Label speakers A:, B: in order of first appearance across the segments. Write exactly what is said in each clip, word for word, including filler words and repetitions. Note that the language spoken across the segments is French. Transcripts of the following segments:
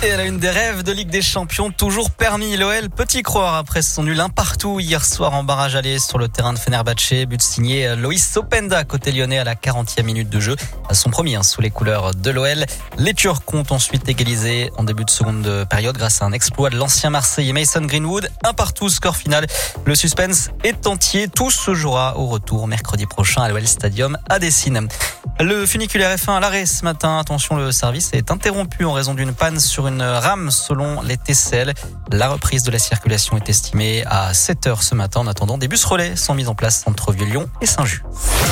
A: Et elle a une des rêves de Ligue des Champions toujours permis. L'O L petit croire après son nul un partout hier soir en barrage aller sur le terrain de Fenerbahçe. But signé Loïs Openda côté lyonnais à la quarantième minute de jeu. Son premier hein, sous les couleurs de l'O L. Les Turcs ont ensuite égalisé en début de seconde période grâce à un exploit de l'ancien Marseillais Mason Greenwood. Un partout, score final. Le suspense est entier. Tout se jouera au retour mercredi prochain à l'O L Stadium à Dessine. Le funiculaire F un à l'arrêt ce matin. Attention, le service est interrompu en raison d'une panne sur une rame selon les T C L. La reprise de la circulation est estimée à sept heures ce matin. En attendant, des bus relais sont mis en place entre Vieux-Lyon et Saint-Just.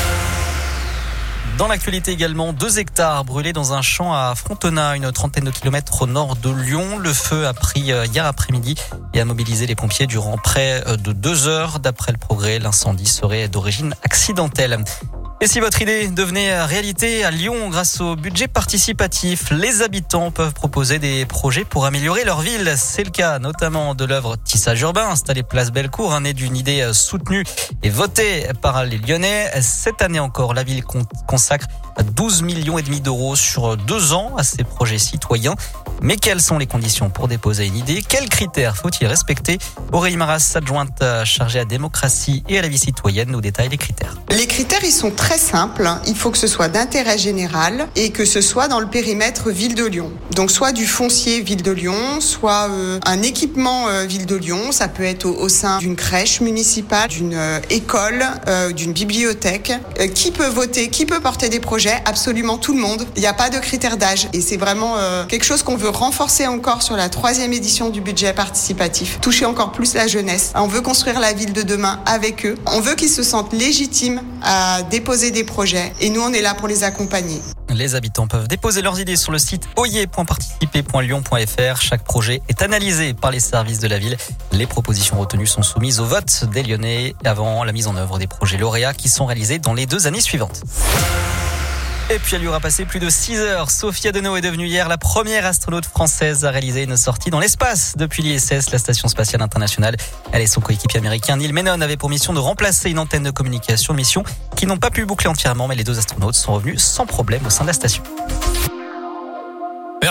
A: Dans l'actualité également, deux hectares brûlés dans un champ à Frontenat, une trentaine de kilomètres au nord de Lyon. Le feu a pris hier après-midi et a mobilisé les pompiers durant près de deux heures. D'après le Progrès, l'incendie serait d'origine accidentelle. Et si votre idée devenait réalité à Lyon grâce au budget participatif, les habitants peuvent proposer des projets pour améliorer leur ville. C'est le cas notamment de l'œuvre Tissage urbain installée place Bellecour, née d'une idée soutenue et votée par les Lyonnais. Cette année encore, la ville consacre douze millions et demi d'euros sur deux ans à ces projets citoyens. Mais quelles sont les conditions pour déposer une idée? Quels critères faut-il respecter? Aurélie Maras, adjointe chargée à la démocratie et à la vie citoyenne, nous détaille les critères.
B: Les critères, ils sont très simples. Il faut que ce soit d'intérêt général et que ce soit dans le périmètre Ville de Lyon. Donc soit du foncier Ville de Lyon, soit euh, un équipement euh, Ville de Lyon. Ça peut être au, au sein d'une crèche municipale, d'une euh, école, euh, d'une bibliothèque. Euh, qui peut voter? Qui peut porter des projets? Absolument tout le monde. Il n'y a pas de critère d'âge. Et c'est vraiment euh, quelque chose qu'on veut renforcer encore sur la troisième édition du budget participatif. Toucher encore plus la jeunesse. On veut construire la ville de demain avec eux. On veut qu'ils se sentent légitimes à déposer des projets. Et nous, on est là pour les accompagner.
A: Les habitants peuvent déposer leurs idées sur le site oyer point participer point lyon point f r. Chaque projet est analysé par les services de la ville. Les propositions retenues sont soumises au vote des Lyonnais avant la mise en œuvre des projets lauréats qui sont réalisés dans les deux années suivantes. Et puis elle y aura passé plus de six heures. Sophia Deneau est devenue hier la première astronaute française à réaliser une sortie dans l'espace depuis l'I S S, la Station Spatiale Internationale. Elle et son coéquipier américain Neil Menon avaient pour mission de remplacer une antenne de communication, mission qui n'ont pas pu boucler entièrement, mais les deux astronautes sont revenus sans problème au sein de la station.